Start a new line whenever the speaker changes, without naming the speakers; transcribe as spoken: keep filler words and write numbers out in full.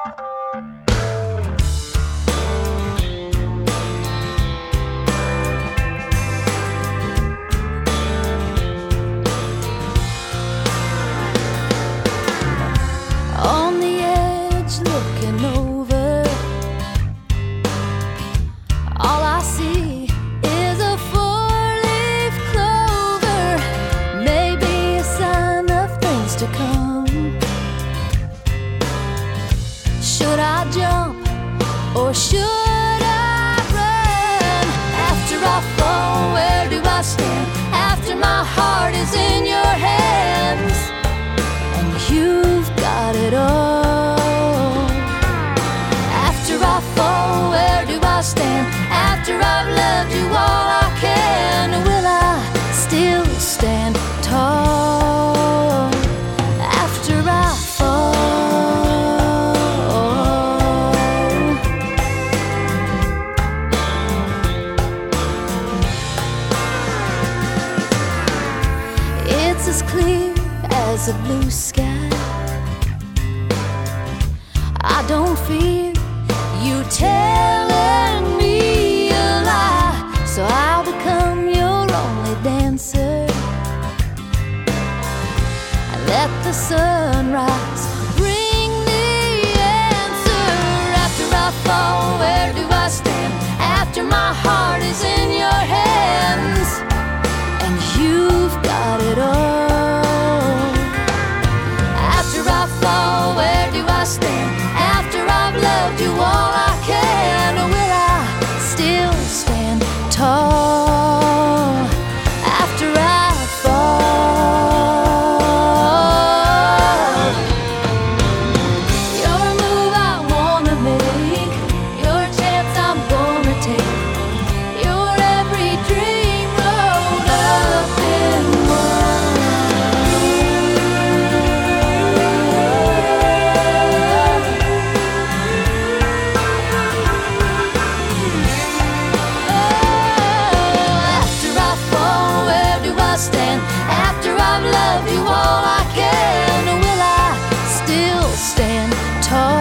On the edge looking over, all I see is a four-leaf clover, maybe a sign of things to come. Should I jump or should I run? After I fall, where do I stand? After my heart is in your hands and you've got it all. After I fall, where do I stand? After I've loved you all I can, will I still stand tall? After I fall, it's as clear as a blue sky. I don't fear you telling me a lie, so I'll become your only dancer and let the sunrise bring the answer. After I fall, where do I stand? After my heart is in your hands and you've got it all. After I fall, where do I stand? After I've loved you all I can, will I still stand tall? After I fall, you're a move I wanna make, your chance I'm gonna take, your every dream rolled up in one. Stand. After I've loved you all I can, will I still stand tall?